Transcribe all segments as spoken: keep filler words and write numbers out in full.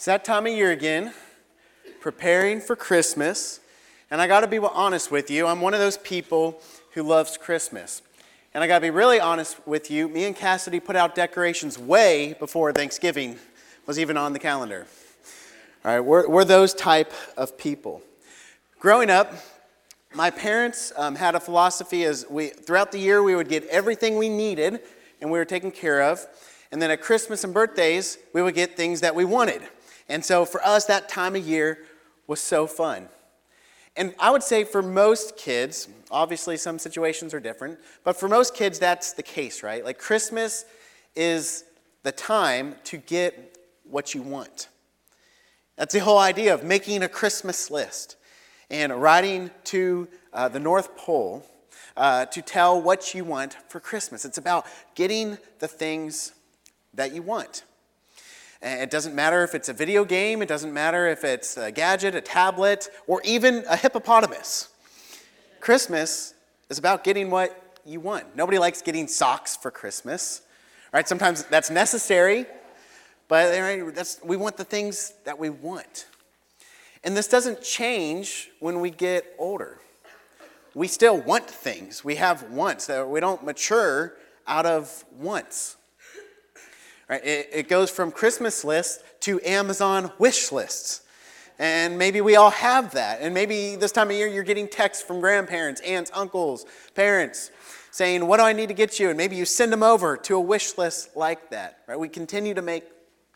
It's that time of year again, preparing for Christmas. And I got to be honest with you, I'm one of those people who loves Christmas. And I got to be really honest with you, me and Cassidy put out decorations way before Thanksgiving was even on the calendar. All right, we're, we're those type of people. Growing up, my parents um, had a philosophy as we throughout the year we would get everything we needed and we were taken care of. And then at Christmas and birthdays, we would get things that we wanted. And so for us, that time of year was so fun. And I would say for most kids, obviously some situations are different, but for most kids, that's the case, right? Like Christmas is the time to get what you want. That's the whole idea of making a Christmas list and riding to uh, the North Pole uh, to tell what you want for Christmas. It's about getting the things that you want. And it doesn't matter if it's a video game, it doesn't matter if it's a gadget, a tablet, or even a hippopotamus. Christmas is about getting what you want. Nobody likes getting socks for Christmas. Right? Sometimes that's necessary, but that's, we want the things that we want. And this doesn't change when we get older. We still want things. We have wants. We don't mature out of wants. Right? It, it goes from Christmas lists to Amazon wish lists. And maybe we all have that. And maybe this time of year you're getting texts from grandparents, aunts, uncles, parents saying, what do I need to get you? And maybe you send them over to a wish list like that. Right? We continue to make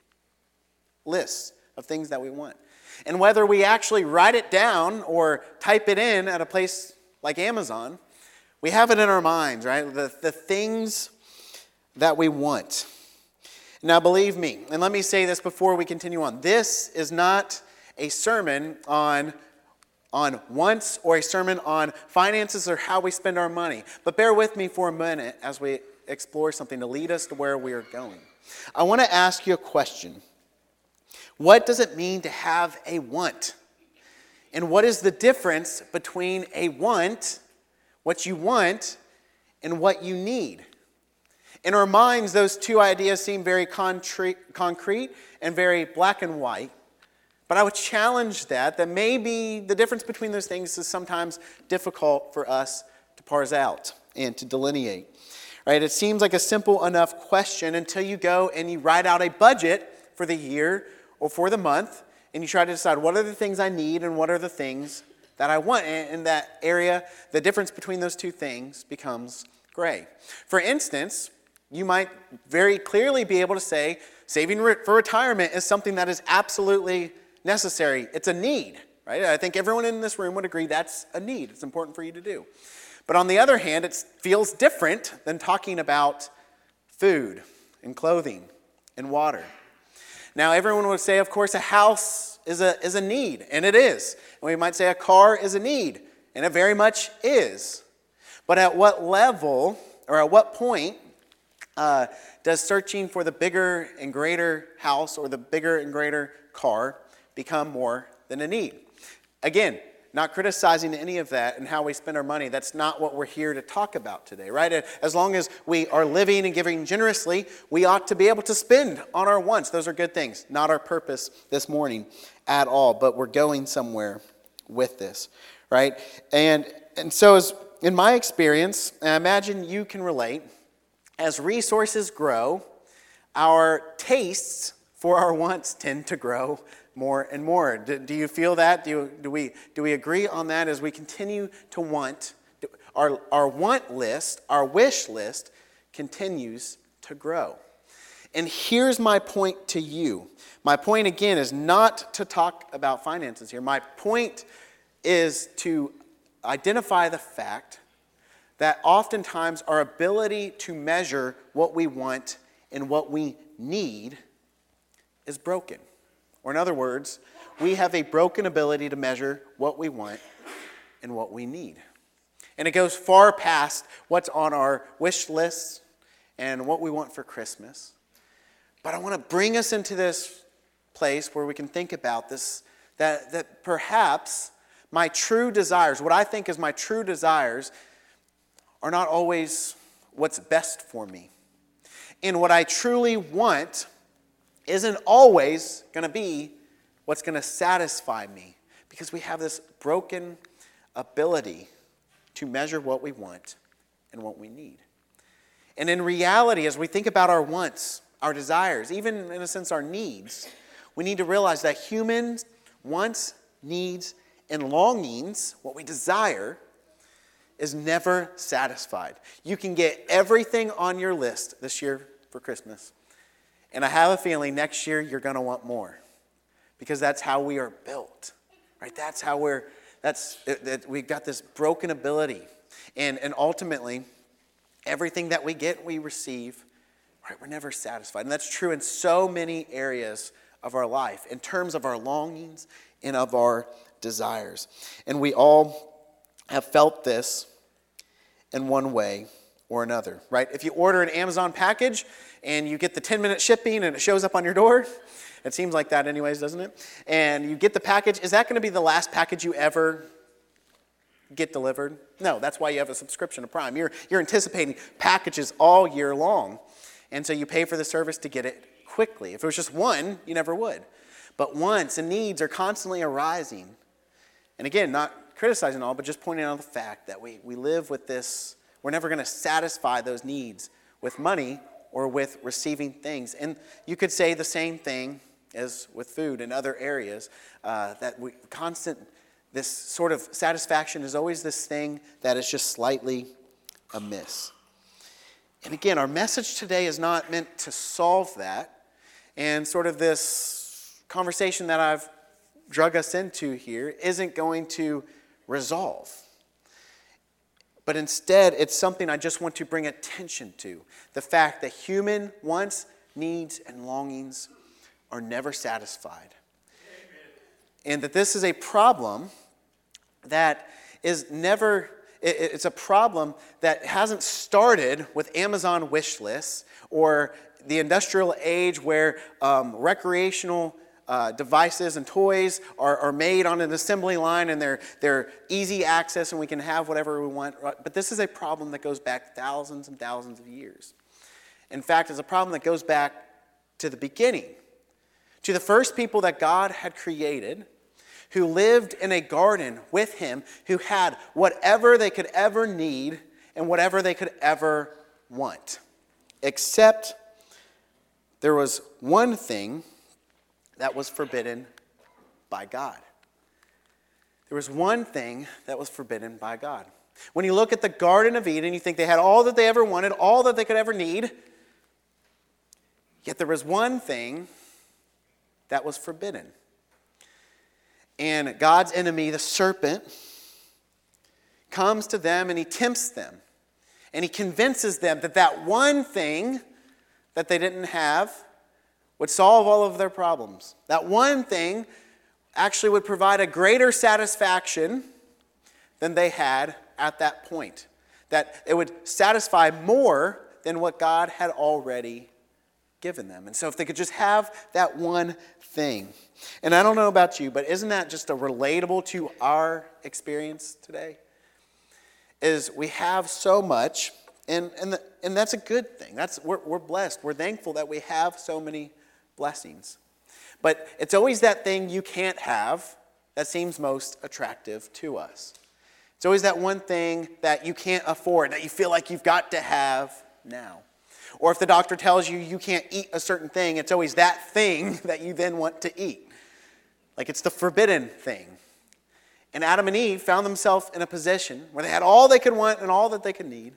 lists of things that we want. And whether we actually write it down or type it in at a place like Amazon, we have it in our minds, right? The, the things that we want. Now, believe me, and let me say this before we continue on. This is not a sermon on, on wants or a sermon on finances or how we spend our money. But bear with me for a minute as we explore something to lead us to where we are going. I want to ask you a question. What does it mean to have a want? And what is the difference between a want, what you want, and what you need? In our minds, those two ideas seem very concrete and very black and white. But I would challenge that, that maybe the difference between those things is sometimes difficult for us to parse out and to delineate. Right? It seems like a simple enough question until you go and you write out a budget for the year or for the month, and you try to decide what are the things I need and what are the things that I want. And in that area, the difference between those two things becomes gray. For instance, you might very clearly be able to say saving for retirement is something that is absolutely necessary. It's a need, right? I think everyone in this room would agree that's a need. It's important for you to do. But on the other hand, it feels different than talking about food and clothing and water. Now, everyone would say, of course, a house is a, is a need, and it is. And we might say a car is a need, and it very much is. But at what level, or at what point, Uh, does searching for the bigger and greater house or the bigger and greater car become more than a need? Again, not criticizing any of that and how we spend our money. That's not what we're here to talk about today, right? As long as we are living and giving generously, we ought to be able to spend on our wants. Those are good things, not our purpose this morning at all, but we're going somewhere with this, right? And, and so as in my experience, and I imagine you can relate, as resources grow, our tastes for our wants tend to grow more and more. Do, do you feel that? Do, you, do we do we agree on that as we continue to want? Our, our want list, our wish list continues to grow. And here's my point to you. My point again is not to talk about finances here. My point is to identify the fact that oftentimes our ability to measure what we want and what we need is broken. Or in other words, we have a broken ability to measure what we want and what we need. And it goes far past what's on our wish lists and what we want for Christmas. But I want to bring us into this place where we can think about this, that, that perhaps my true desires, what I think is my true desires, are not always what's best for me. And what I truly want isn't always going to be what's going to satisfy me, because we have this broken ability to measure what we want and what we need. And in reality, as we think about our wants, our desires, even in a sense our needs, we need to realize that human wants, needs, and longings, what we desire, is never satisfied. You can get everything on your list this year for Christmas, and I have a feeling next year you're going to want more, because that's how we are built, right? That's how we're, that's, it, it, we've got this broken ability, and, and ultimately, everything that we get, we receive, right? We're never satisfied, and that's true in so many areas of our life, in terms of our longings and of our desires. And we all have felt this in one way or another, right? If you order an Amazon package and you get the ten-minute shipping and it shows up on your door, it seems like that anyways, doesn't it? And you get the package, is that going to be the last package you ever get delivered? No, that's why you have a subscription to Prime. You're, you're anticipating packages all year long, and so you pay for the service to get it quickly. If it was just one, you never would. But wants and needs are constantly arising. And again, not criticizing all, but just pointing out the fact that we, we live with this, we're never going to satisfy those needs with money or with receiving things. And you could say the same thing as with food and other areas, uh, that we constant, this sort of satisfaction is always this thing that is just slightly amiss. And again, our message today is not meant to solve that. And sort of this conversation that I've drug us into here isn't going to resolve. But instead, it's something I just want to bring attention to. The fact that human wants, needs, and longings are never satisfied. And that this is a problem that is never, it's a problem that hasn't started with Amazon wish lists or the industrial age where um, recreational Uh, devices and toys are, are made on an assembly line, and they're, they're easy access and we can have whatever we want. But this is a problem that goes back thousands and thousands of years. In fact, it's a problem that goes back to the beginning, to the first people that God had created, who lived in a garden with him, who had whatever they could ever need and whatever they could ever want. Except there was one thing that was forbidden by God. There was one thing that was forbidden by God. When you look at the Garden of Eden, you think they had all that they ever wanted, all that they could ever need. Yet there was one thing that was forbidden. And God's enemy, the serpent, comes to them and he tempts them. And he convinces them that that one thing that they didn't have would solve all of their problems. That one thing actually would provide a greater satisfaction than they had at that point. That it would satisfy more than what God had already given them. And so if they could just have that one thing. And I don't know about you, but isn't that just a relatable to our experience today? Is we have so much, and and, the, and that's a good thing. That's we're, we're blessed. We're thankful that we have so many blessings. But it's always that thing you can't have that seems most attractive to us. It's always that one thing that you can't afford, that you feel like you've got to have now. Or if the doctor tells you you can't eat a certain thing, it's always that thing that you then want to eat. Like it's the forbidden thing. And Adam and Eve found themselves in a position where they had all they could want and all that they could need.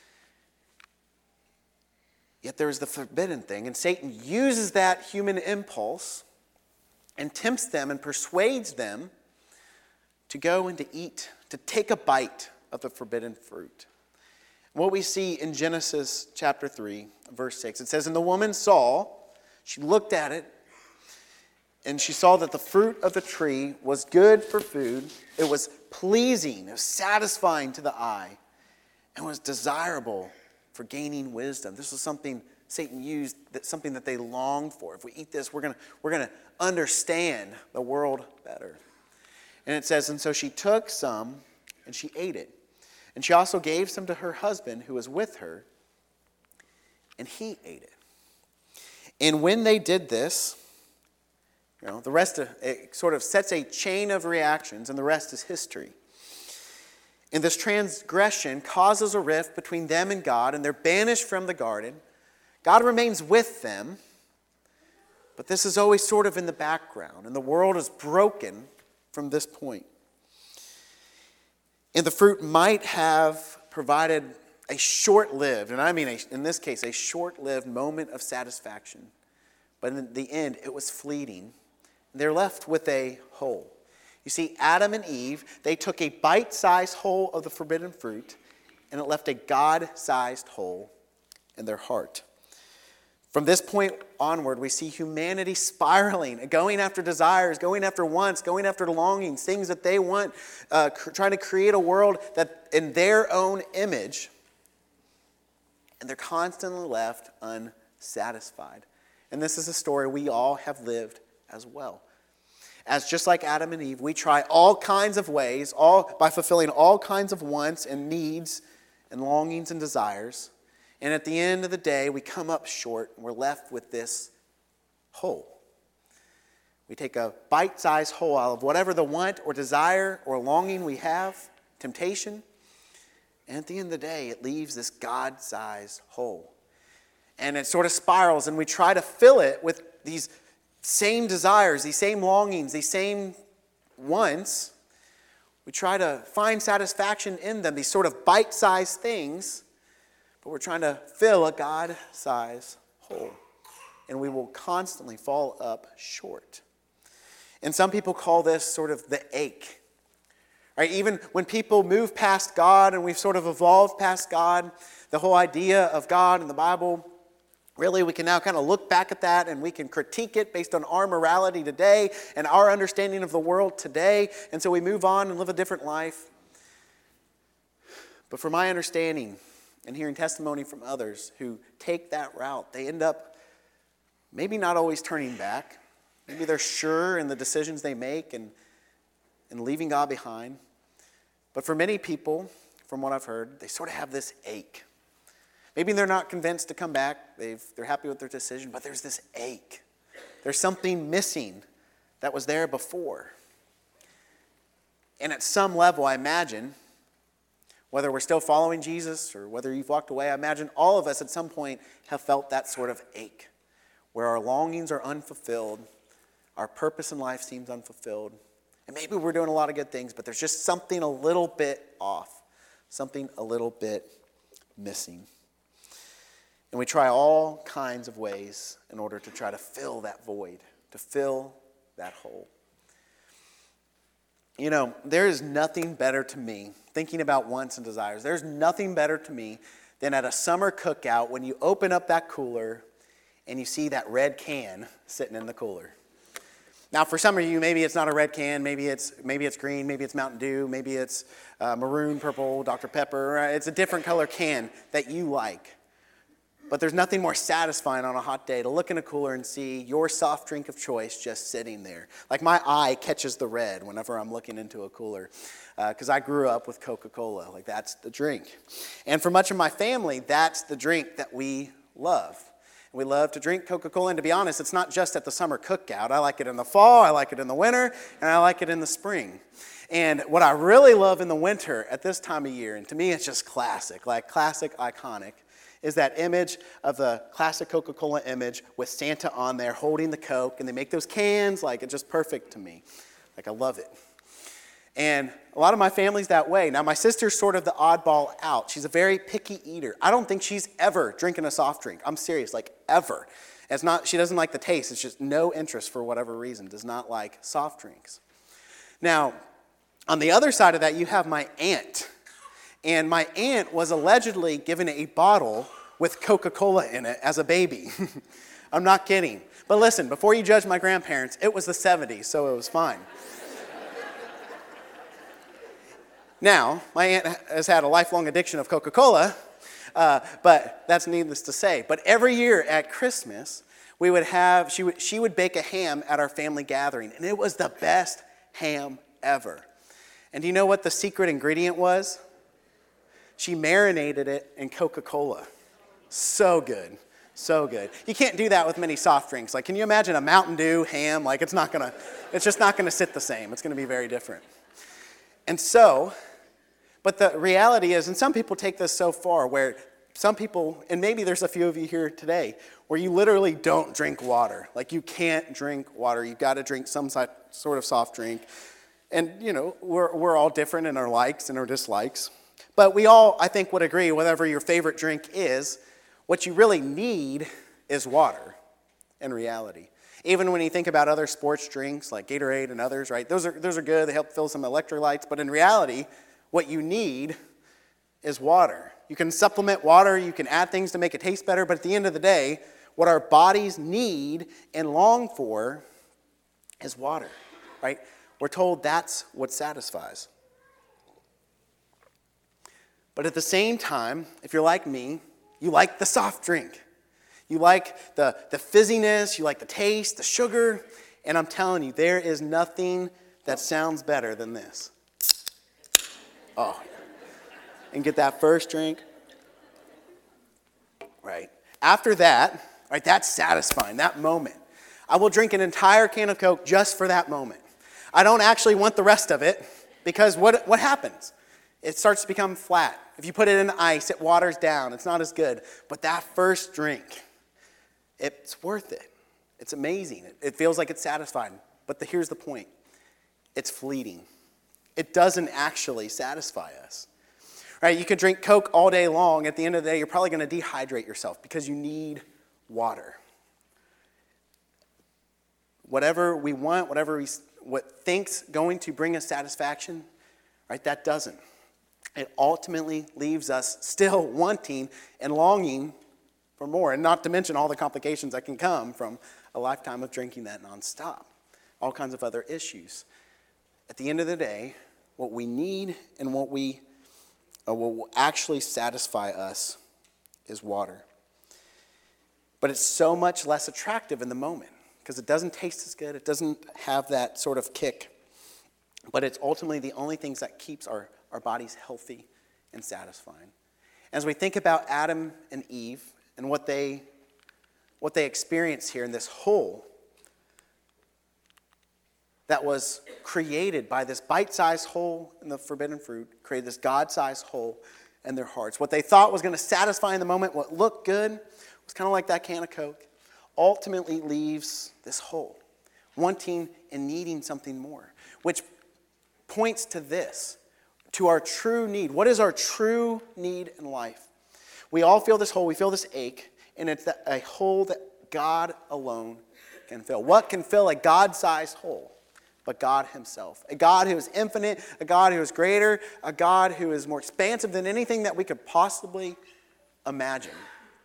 Yet there is the forbidden thing, and Satan uses that human impulse and tempts them and persuades them to go and to eat, to take a bite of the forbidden fruit. What we see in Genesis chapter three, verse six, it says, "And the woman saw," she looked at it, and she saw that the fruit of the tree was good for food. It was pleasing, it was satisfying to the eye, and was desirable for gaining wisdom. This was something Satan used, that something that they longed for. If we eat this, we're going we're going to understand the world better. And it says, "And so she took some, and she ate it. And she also gave some to her husband who was with her, and he ate it." And when they did this, you know, the rest of it sort of sets a chain of reactions, and the rest is history. And this transgression causes a rift between them and God, and they're banished from the garden. God remains with them, but this is always sort of in the background, and the world is broken from this point. And the fruit might have provided a short-lived, and I mean a, in this case, a short-lived moment of satisfaction. But in the end, it was fleeting. They're left with a hole. You see, Adam and Eve, they took a bite-sized hole of the forbidden fruit, and it left a God-sized hole in their heart. From this point onward, we see humanity spiraling, going after desires, going after wants, going after longings, things that they want, uh, cr- trying to create a world that in their own image, and they're constantly left unsatisfied. And this is a story we all have lived as well. As just like Adam and Eve, we try all kinds of ways, all by fulfilling all kinds of wants and needs and longings and desires. And at the end of the day, we come up short and we're left with this hole. We take a bite-sized hole out of whatever the want or desire or longing we have, temptation, and at the end of the day, it leaves this God-sized hole. And it sort of spirals, and we try to fill it with these same desires, these same longings, these same wants. We try to find satisfaction in them, these sort of bite-sized things, but we're trying to fill a God-sized hole. And we will constantly fall up short. And some people call this sort of the ache. Right? Even when people move past God and we've sort of evolved past God, the whole idea of God in the Bible, really we can now kind of look back at that and we can critique it based on our morality today and our understanding of the world today. And so we move on and live a different life. But from my understanding and hearing testimony from others who take that route, they end up maybe not always turning back. Maybe they're sure in the decisions they make and, and leaving God behind. But for many people, from what I've heard, they sort of have this ache. Maybe they're not convinced to come back. They've, they're happy with their decision, but there's this ache. There's something missing that was there before. And at some level, I imagine, whether we're still following Jesus or whether you've walked away, I imagine all of us at some point have felt that sort of ache, where our longings are unfulfilled, our purpose in life seems unfulfilled, and maybe we're doing a lot of good things, but there's just something a little bit off, something a little bit missing. And we try all kinds of ways in order to try to fill that void, to fill that hole. You know, there is nothing better to me, thinking about wants and desires, there's nothing better to me than at a summer cookout when you open up that cooler and you see that red can sitting in the cooler. Now, for some of you, maybe it's not a red can, maybe it's maybe it's green, maybe it's Mountain Dew, maybe it's uh, maroon, purple, Doctor Pepper. It's a different color can that you like. But there's nothing more satisfying on a hot day to look in a cooler and see your soft drink of choice just sitting there. Like my eye catches the red whenever I'm looking into a cooler because uh, I grew up with Coca-Cola. Like that's the drink. And for much of my family, that's the drink that we love. We love to drink Coca-Cola, and to be honest, it's not just at the summer cookout. I like it in the fall, I like it in the winter, and I like it in the spring. And what I really love in the winter at this time of year, and to me it's just classic, like classic, iconic, is that image of the classic Coca-Cola image with Santa on there holding the Coke, and they make those cans, like it's just perfect to me. Like I love it. And a lot of my family's that way. Now, my sister's sort of the oddball out. She's a very picky eater. I don't think she's ever drinking a soft drink. I'm serious, like ever. It's not, she doesn't like the taste. It's just no interest for whatever reason, does not like soft drinks. Now, on the other side of that, you have my aunt. And my aunt was allegedly given a bottle with Coca-Cola in it as a baby. I'm not kidding. But listen, before you judge my grandparents, it was the seventies, so it was fine. Now, my aunt has had a lifelong addiction of Coca-Cola, uh, but that's needless to say. But every year at Christmas, we would have, she would, she would bake a ham at our family gathering, and it was the best ham ever. And do you know what the secret ingredient was? She marinated it in Coca-Cola. So good. So good. You can't do that with many soft drinks. Like, can you imagine a Mountain Dew ham? Like, it's not gonna, it's just not gonna sit the same. It's gonna be very different. And so, but the reality is, and some people take this so far where some people, and maybe there's a few of you here today, where you literally don't drink water. Like, you can't drink water. You've got to drink some sort of soft drink. And, you know, we're, we're all different in our likes and our dislikes. But we all, I think, would agree, whatever your favorite drink is, what you really need is water in reality. Even when you think about other sports drinks like Gatorade and others, right? Those are, those are good. They help fill some electrolytes. But in reality, what you need is water. You can supplement water. You can add things to make it taste better. But at the end of the day, what our bodies need and long for is water, right? We're told that's what satisfies. But at the same time, if you're like me, you like the soft drink. You like the, the fizziness, you like the taste, the sugar, and I'm telling you, there is nothing that sounds better than this. Oh, and get that first drink. Right. After that, right, that's satisfying, that moment. I will drink an entire can of Coke just for that moment. I don't actually want the rest of it because what, what happens? It starts to become flat. If you put it in ice, it waters down. It's not as good. But that first drink, it's worth it. It's amazing. It, it feels like it's satisfying. But the, here's the point. It's fleeting. It doesn't actually satisfy us. Right? You could drink Coke all day long. At the end of the day, you're probably going to dehydrate yourself because you need water. Whatever we want, whatever we what thinks going to bring us satisfaction, right? That doesn't. It ultimately leaves us still wanting and longing for more, and not to mention all the complications that can come from a lifetime of drinking that nonstop. All kinds of other issues. At the end of the day, what we need and what we or what will actually satisfy us is water. But it's so much less attractive in the moment because it doesn't taste as good. It doesn't have that sort of kick. But it's ultimately the only things that keeps our, our bodies healthy and satisfying. As we think about Adam and Eve and what they, what they experience here in this hole that was created by this bite-sized hole in the forbidden fruit, created this God-sized hole in their hearts. What they thought was going to satisfy in the moment, what looked good, was kind of like that can of Coke, ultimately leaves this hole, wanting and needing something more, which points to this, to our true need. What is our true need in life? We all feel this hole, we feel this ache, and it's a hole that God alone can fill. What can fill a God-sized hole? But God himself. A God who is infinite, a God who is greater, a God who is more expansive than anything that we could possibly imagine.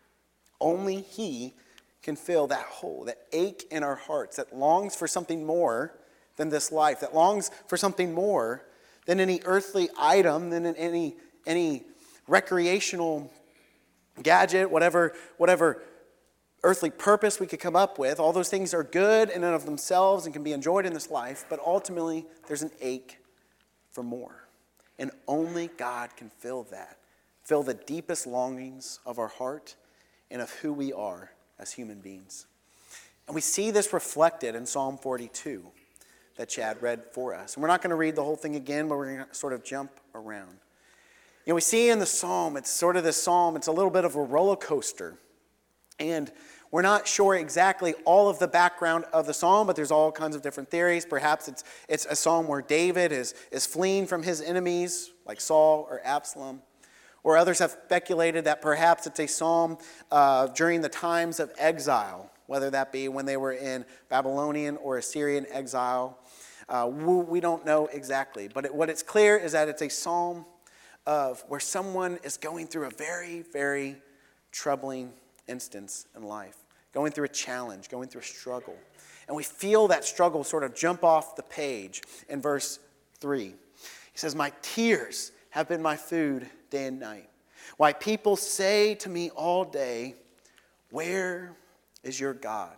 Only he can fill that hole, that ache in our hearts, that longs for something more than this life, that longs for something more than any earthly item, than any, any recreational gadget, whatever, whatever earthly purpose we could come up with. All those things are good in and of themselves and can be enjoyed in this life, but ultimately there's an ache for more. And only God can fill that, fill the deepest longings of our heart and of who we are as human beings. And we see this reflected in Psalm forty-two that Chad read for us. And we're not going to read the whole thing again, but we're going to sort of jump around. You know, we see in the psalm, it's sort of this psalm, it's a little bit of a roller coaster. And we're not sure exactly all of the background of the psalm, but there's all kinds of different theories. Perhaps it's it's a psalm where David is, is fleeing from his enemies, like Saul or Absalom. Or others have speculated that perhaps it's a psalm uh, during the times of exile, whether that be when they were in Babylonian or Assyrian exile. Uh, we don't know exactly. But it, what it's clear is that it's a psalm of where someone is going through a very, very troubling instance in life, going through a challenge, going through a struggle. And we feel that struggle sort of jump off the page in verse three. He says, "My tears have been my food day and night. Why people say to me all day, 'Where is your God?'"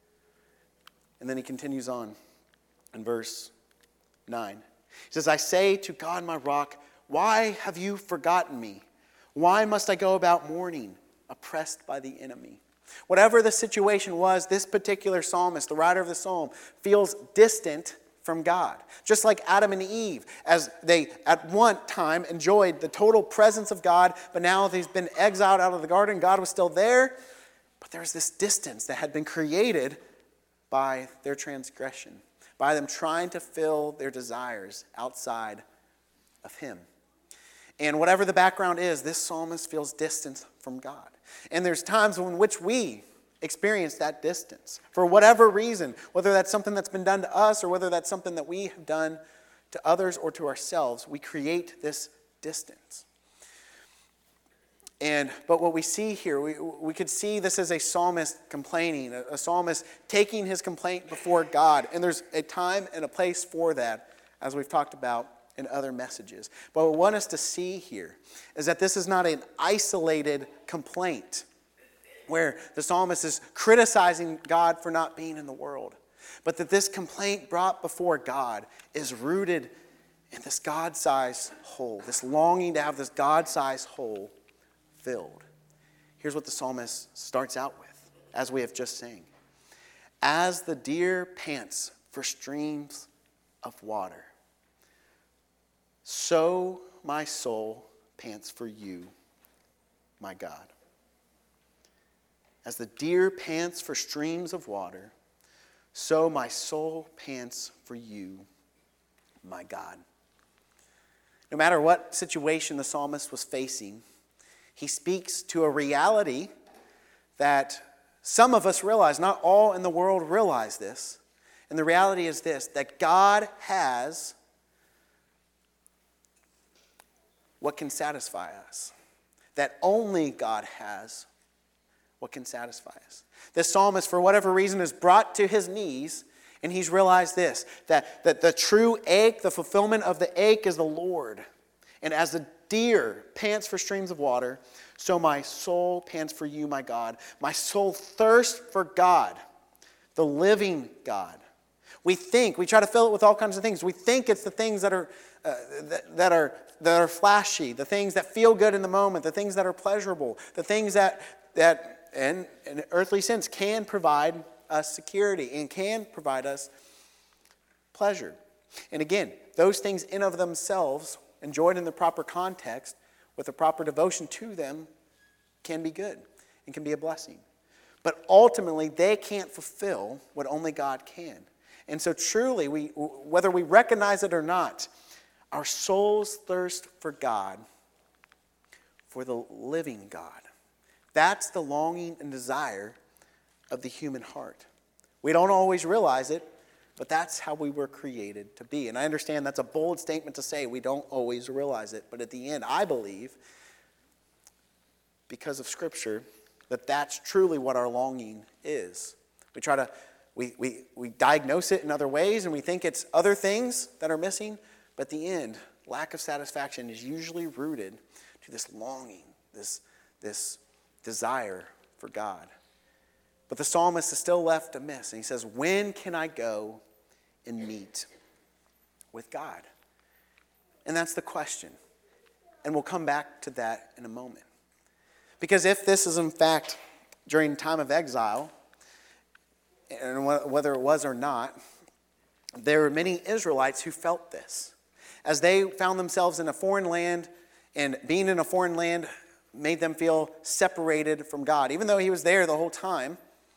And then he continues on in verse nine. He says, "I say to God, my rock, why have you forgotten me? Why must I go about mourning, oppressed by the enemy?" Whatever the situation was, this particular psalmist, the writer of the psalm, feels distant from God. Just like Adam and Eve, as they at one time enjoyed the total presence of God, but now they've been exiled out of the garden. God was still there, but there's this distance that had been created by their transgression, by them trying to fill their desires outside of Him. And whatever the background is, this psalmist feels distant from God. And there's times in which we experience that distance for whatever reason, whether that's something that's been done to us or whether that's something that we have done to others or to ourselves. We create this distance. And but what we see here, we, we could see this as a psalmist complaining, a, a psalmist taking his complaint before God. And there's a time and a place for that, as we've talked about in other messages. But what I want us to see here is that this is not an isolated complaint where the psalmist is criticizing God for not being in the world, but that this complaint brought before God is rooted in this God-sized hole, this longing to have this God-sized hole filled. Here's what the psalmist starts out with, as we have just sang. As the deer pants for streams of water, so my soul pants for you, my God. As the deer pants for streams of water, so my soul pants for you, my God. No matter what situation the psalmist was facing, he speaks to a reality that some of us realize, not all in the world realize this. And the reality is this, that God has what can satisfy us. That only God has what can satisfy us. This psalmist, for whatever reason, is brought to his knees, and he's realized this, that, that the true ache, the fulfillment of the ache is the Lord. And as the deer pants for streams of water, so my soul pants for you, my God. My soul thirsts for God, the living God. We think, we try to fill it with all kinds of things. We think it's the things that are uh, that, that are that are flashy, the things that feel good in the moment, the things that are pleasurable, the things that that in an earthly sense can provide us security and can provide us pleasure. And again, those things in of themselves, enjoyed in the proper context, with a proper devotion to them, can be good and can be a blessing. But ultimately, they can't fulfill what only God can. And so truly, we, whether we recognize it or not, our souls thirst for God, for the living God. That's the longing and desire of the human heart. We don't always realize it, but that's how we were created to be. And I understand that's a bold statement to say, we don't always realize it. But at the end, I believe, because of Scripture, that that's truly what our longing is. We try to, we, we, we diagnose it in other ways, and we think it's other things that are missing. But at the end, lack of satisfaction is usually rooted to this longing, this, this desire for God. But the psalmist is still left amiss. And he says, when can I go and meet with God? And that's the question. And we'll come back to that in a moment. Because if this is in fact during time of exile, and whether it was or not, there were many Israelites who felt this. As they found themselves in a foreign land, and being in a foreign land made them feel separated from God. Even though he was there the whole time,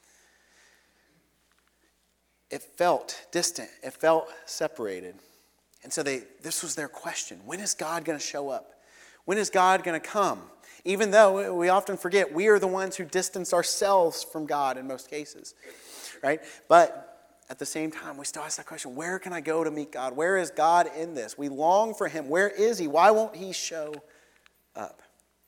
it felt distant. It felt separated. And so they, this was their question. When is God going to show up? When is God going to come? Even though we often forget, we are the ones who distance ourselves from God in most cases. Right? But at the same time, we still ask that question, where can I go to meet God? Where is God in this? We long for him. Where is he? Why won't he show up?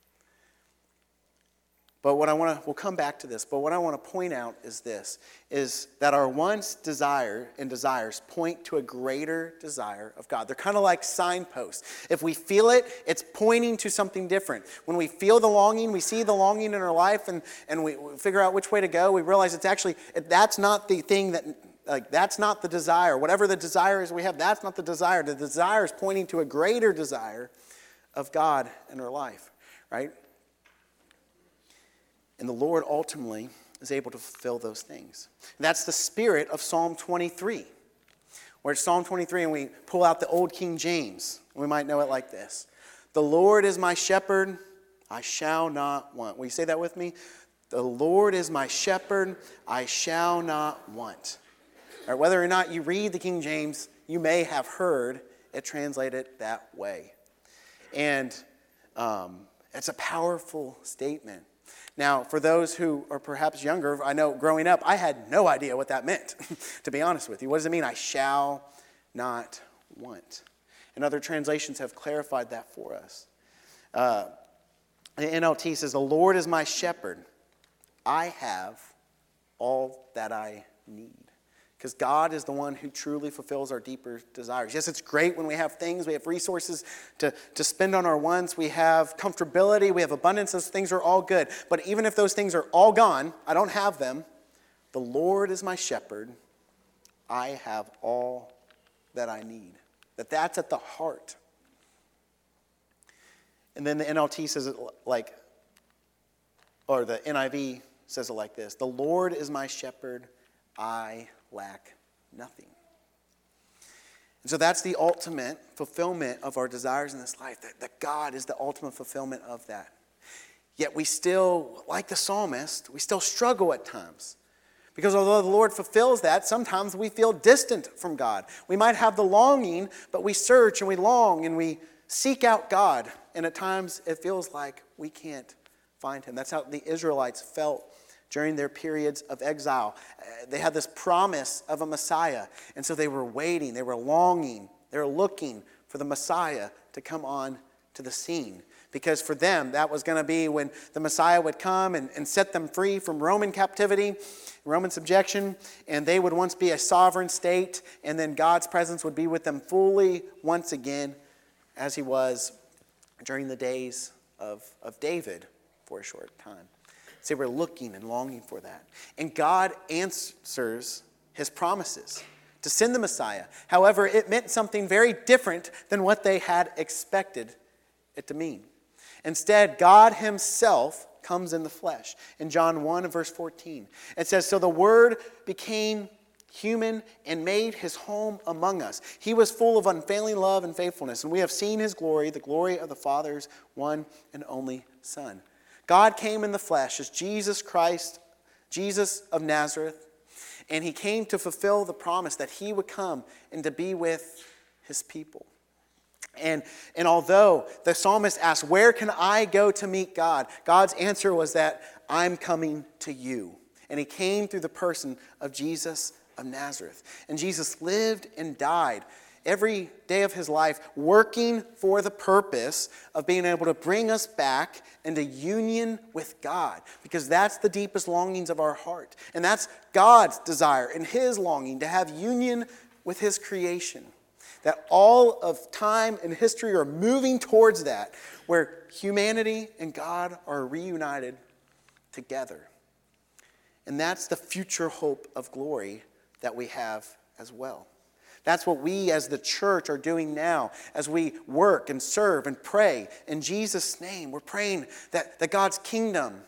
But what I want to, we'll come back to this, but what I want to point out is this, is that our wants, desire, and desires point to a greater desire of God. They're kind of like signposts. If we feel it, it's pointing to something different. When we feel the longing, we see the longing in our life, and, and we, we figure out which way to go, we realize it's actually, that's not the thing that, like, that's not the desire. Whatever the desire is we have, that's not the desire. The desire is pointing to a greater desire of God in our life, right? And the Lord ultimately is able to fulfill those things. That's the spirit of Psalm twenty-three. Where it's Psalm twenty-three and we pull out the old King James. We might know it like this. The Lord is my shepherd, I shall not want. Will you say that with me? The Lord is my shepherd, I shall not want. All right, whether or not you read the King James, you may have heard it translated that way. And um, it's a powerful statement. Now, for those who are perhaps younger, I know growing up, I had no idea what that meant, to be honest with you. What does it mean? I shall not want. And other translations have clarified that for us. Uh, the N L T says, the Lord is my shepherd. I have all that I need. Because God is the one who truly fulfills our deeper desires. Yes, it's great when we have things, we have resources to, to spend on our wants, we have comfortability, we have abundance, those things are all good. But even if those things are all gone, I don't have them, the Lord is my shepherd, I have all that I need. That that's at the heart. And then the N L T says it like, or the N I V says it like this, the Lord is my shepherd, I lack nothing. And so that's the ultimate fulfillment of our desires in this life, that, that God is the ultimate fulfillment of that. Yet we still, like the psalmist, we still struggle at times. Because although the Lord fulfills that, sometimes we feel distant from God. We might have the longing, but we search and we long and we seek out God. And at times it feels like we can't find him. That's how the Israelites felt during their periods of exile. They had this promise of a Messiah. And so they were waiting, they were longing, they were looking for the Messiah to come on to the scene. Because for them, that was going to be when the Messiah would come and, and set them free from Roman captivity, Roman subjection, and they would once be a sovereign state, and then God's presence would be with them fully once again, as he was during the days of, of David for a short time. So they were looking and longing for that. And God answers his promises to send the Messiah. However, it meant something very different than what they had expected it to mean. Instead, God himself comes in the flesh. In John one and verse fourteen, it says, so the Word became human and made his home among us. He was full of unfailing love and faithfulness, and we have seen his glory, the glory of the Father's one and only Son. God came in the flesh as Jesus Christ, Jesus of Nazareth, and he came to fulfill the promise that he would come and to be with his people. And, and although the psalmist asked, where can I go to meet God? God's answer was that I'm coming to you. And he came through the person of Jesus of Nazareth. And Jesus lived and died every day of his life working for the purpose of being able to bring us back into union with God. Because that's the deepest longings of our heart. And that's God's desire and his longing to have union with his creation. That all of time and history are moving towards that, where humanity and God are reunited together. And that's the future hope of glory that we have as well. That's what we as the church are doing now as we work and serve and pray. In Jesus' name, we're praying that, that God's kingdom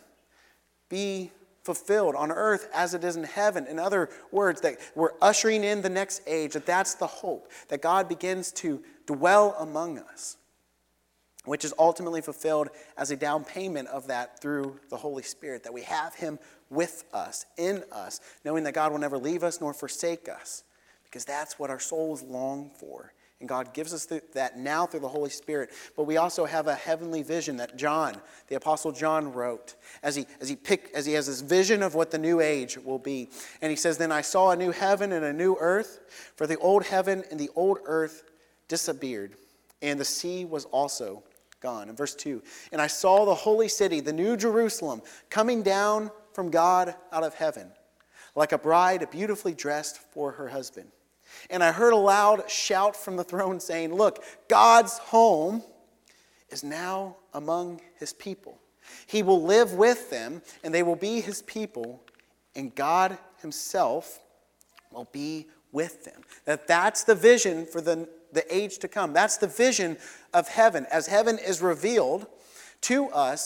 be fulfilled on earth as it is in heaven. In other words, that we're ushering in the next age, that that's the hope, that God begins to dwell among us, which is ultimately fulfilled as a down payment of that through the Holy Spirit, that we have him with us, in us, knowing that God will never leave us nor forsake us, because that's what our souls long for. And God gives us that now through the Holy Spirit. But we also have a heavenly vision that John, the Apostle John, wrote as he as he pick, as he has this vision of what the new age will be. And he says, then I saw a new heaven and a new earth, for the old heaven and the old earth disappeared, and the sea was also gone. In verse two, and I saw the holy city, the new Jerusalem, coming down from God out of heaven, like a bride beautifully dressed for her husband. And I heard a loud shout from the throne saying, look, God's home is now among his people. He will live with them, and they will be his people, and God himself will be with them. That that's the vision for the, the age to come. That's the vision of heaven. As heaven is revealed to us,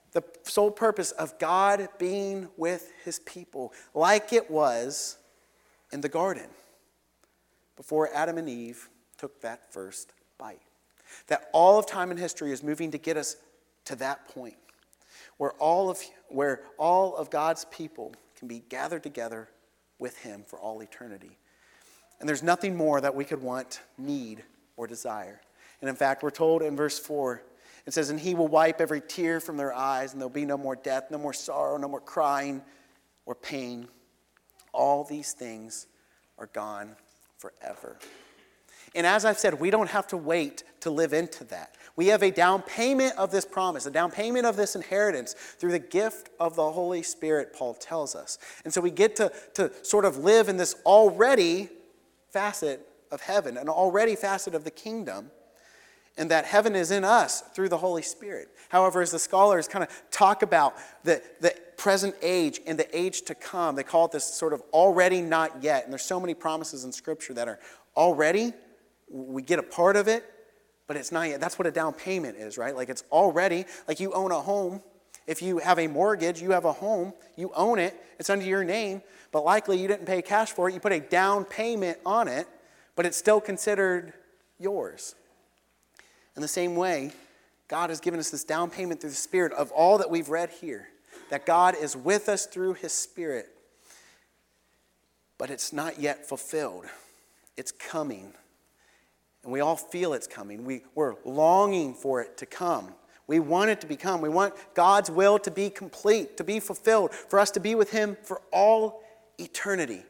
The sole purpose of God being with his people, like it was in the garden before Adam and Eve took that first bite. That all of time and history is moving to get us to that point where all of, where all of God's people can be gathered together with him for all eternity. And there's nothing more that we could want, need, or desire. And in fact, we're told in verse four, it says, and he will wipe every tear from their eyes, and there'll be no more death, no more sorrow, no more crying or pain. All these things are gone forever. And as I've said, we don't have to wait to live into that. We have a down payment of this promise, a down payment of this inheritance through the gift of the Holy Spirit, Paul tells us. And so we get to, to sort of live in this already facet of heaven, an already facet of the kingdom, and that heaven is in us through the Holy Spirit. However, as the scholars kind of talk about the, the present age and the age to come, they call it this sort of already not yet. And there's so many promises in Scripture that are already, we get a part of it, but it's not yet. That's what a down payment is, right? Like it's already, like you own a home. If you have a mortgage, you have a home, you own it, it's under your name, but likely you didn't pay cash for it. You put a down payment on it, but it's still considered yours. In the same way, God has given us this down payment through the Spirit of all that we've read here, that God is with us through his Spirit, but it's not yet fulfilled. It's coming. And we all feel it's coming. We, we're longing for it to come. We want it to become. We want God's will to be complete, to be fulfilled, for us to be with him for all eternity.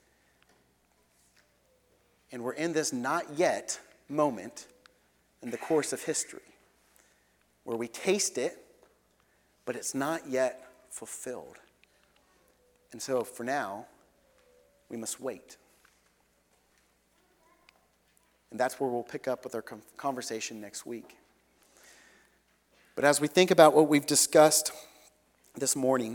And we're in this not yet moment in the course of history where we taste it, but it's not yet fulfilled. And so for now, we must wait. And that's where we'll pick up with our conversation next week. But as we think about what we've discussed this morning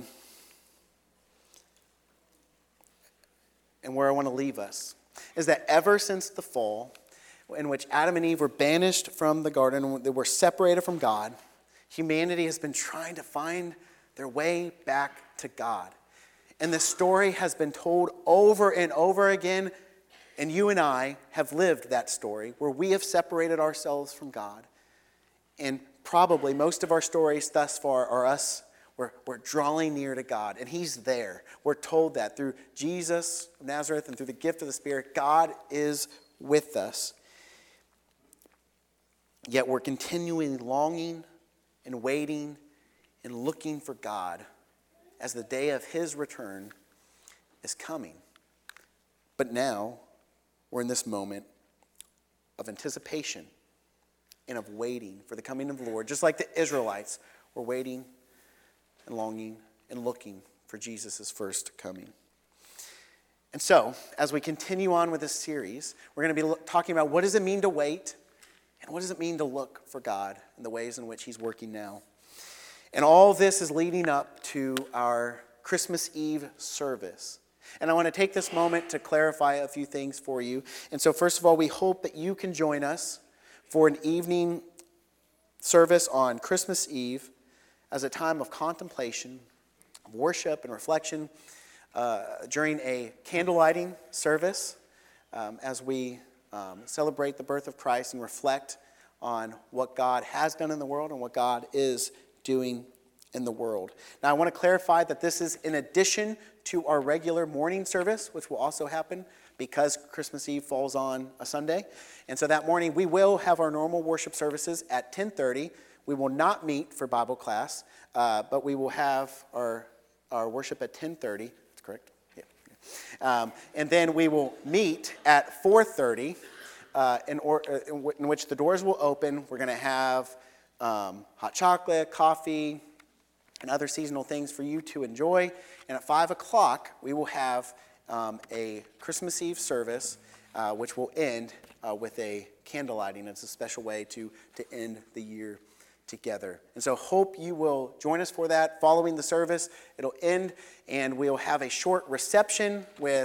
and where I want to leave us, is that ever since the fall, in which Adam and Eve were banished from the garden, they were separated from God, humanity has been trying to find their way back to God. And the story has been told over and over again, and you and I have lived that story where we have separated ourselves from God. And probably most of our stories thus far are us, we're, we're drawing near to God, and he's there. We're told that through Jesus of Nazareth and through the gift of the Spirit, God is with us. Yet we're continually longing and waiting and looking for God as the day of his return is coming. But now we're in this moment of anticipation and of waiting for the coming of the Lord. Just like the Israelites were waiting and longing and looking for Jesus' first coming. And so, as we continue on with this series, we're going to be talking about what does it mean to wait, and what does it mean to look for God in the ways in which he's working now. And all this is leading up to our Christmas Eve service. And I want to take this moment to clarify a few things for you. And so first of all, we hope that you can join us for an evening service on Christmas Eve as a time of contemplation, worship, and reflection uh, during a candlelighting service um, as we um, celebrate the birth of Christ and reflect on what God has done in the world and what God is doing in the world. Now, I want to clarify that this is in addition to our regular morning service, which will also happen because Christmas Eve falls on a Sunday. And so that morning, we will have our normal worship services at ten thirty. We will not meet for Bible class, uh, but we will have our, our worship at ten thirty. That's correct? Yeah. yeah. Um, and then we will meet at four thirty, uh, in, or, uh, in, w- in which the doors will open. We're going to have um, hot chocolate, coffee, and other seasonal things for you to enjoy. And at five o'clock, we will have um, a Christmas Eve service, uh, which will end uh, with a candle lighting. It's a special way to, to end the year together. And so hope you will join us for that. Following the service, it'll end, and we'll have a short reception with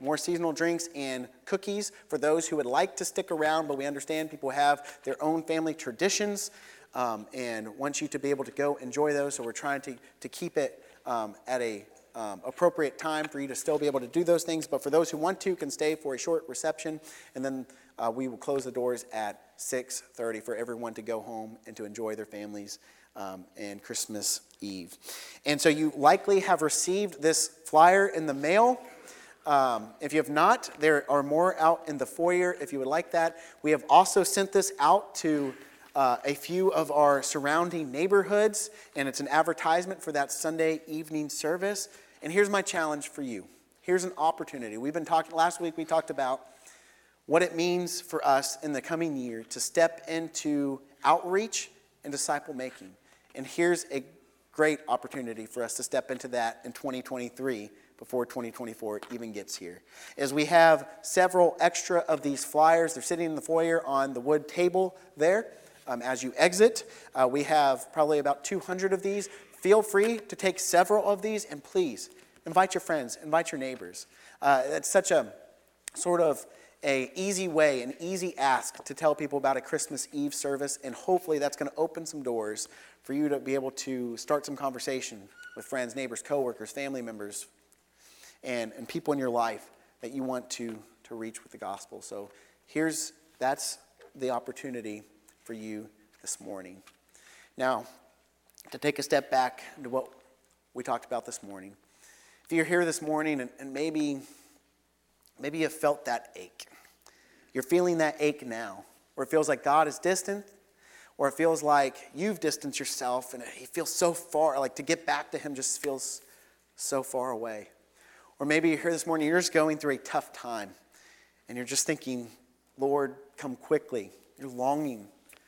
more seasonal drinks and cookies for those who would like to stick around, but we understand people have their own family traditions um, and want you to be able to go enjoy those. So we're trying to, to keep it um, at a um, appropriate time for you to still be able to do those things. But for those who want to, can stay for a short reception, and then uh, we will close the doors at six thirty for everyone to go home and to enjoy their families um, and Christmas Eve. And so you likely have received this flyer in the mail. Um, if you have not, there are more out in the foyer if you would like that. We have also sent this out to uh, a few of our surrounding neighborhoods, and it's an advertisement for that Sunday evening service. And here's my challenge for you. Here's an opportunity. We've been talking, last week we talked about what it means for us in the coming year to step into outreach and disciple making. And here's a great opportunity for us to step into that in twenty twenty-three before twenty twenty-four even gets here. As we have several extra of these flyers, they're sitting in the foyer on the wood table there. Um, as you exit, uh, we have probably about two hundred of these. Feel free to take several of these, and please invite your friends, invite your neighbors. Uh, it's such a sort of a easy way, an easy ask to tell people about a Christmas Eve service, and hopefully that's going to open some doors for you to be able to start some conversation with friends, neighbors, coworkers, family members, and, and people in your life that you want to, to reach with the gospel. So here's, that's the opportunity for you this morning. Now, to take a step back to what we talked about this morning. If you're here this morning and, and maybe, maybe you felt that ache. You're feeling that ache now, or it feels like God is distant, or it feels like you've distanced yourself and he feels so far, like to get back to him just feels so far away. Or maybe you're here this morning, you're just going through a tough time, and you're just thinking, Lord, come quickly. You're longing.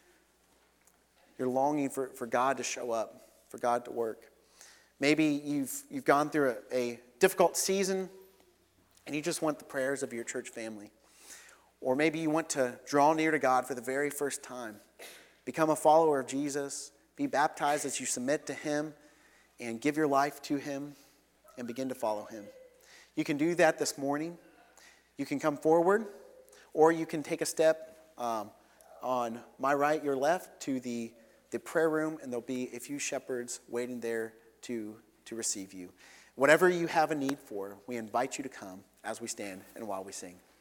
You're longing for, for God to show up, for God to work. Maybe you've, you've gone through a, a difficult season, and you just want the prayers of your church family. Or maybe you want to draw near to God for the very first time. Become a follower of Jesus. Be baptized as you submit to him and give your life to him and begin to follow him. You can do that this morning. You can come forward, or you can take a step um, on my right, your left, to the, the prayer room, and there'll be a few shepherds waiting there to, to receive you. Whatever you have a need for, we invite you to come as we stand and while we sing.